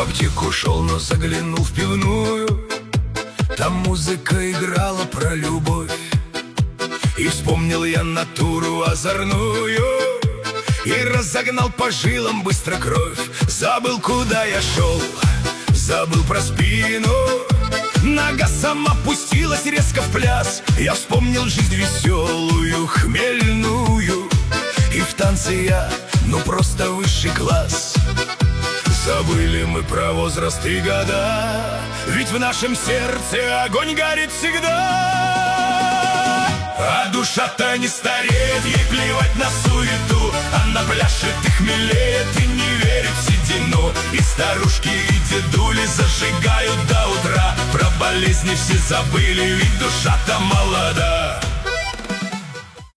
аптеку шел, но заглянул в пивную. Там музыка играла про любовь, и вспомнил я натуру озорную, и разогнал по жилам быстро кровь. Забыл, куда я шел, забыл про спину. Нога сама пустилась резко в пляс. Я вспомнил жизнь веселую, хмельную, и в танце я, ну просто высший класс. Забыли мы про возраст и года, ведь в нашем сердце огонь горит всегда. А душа-то не стареет, ей плевать на суету. Она пляшет и хмелеет, и не верит в седину. И старушки, и дедули зажигают до утра. Про болезни все забыли, ведь душа-то молода.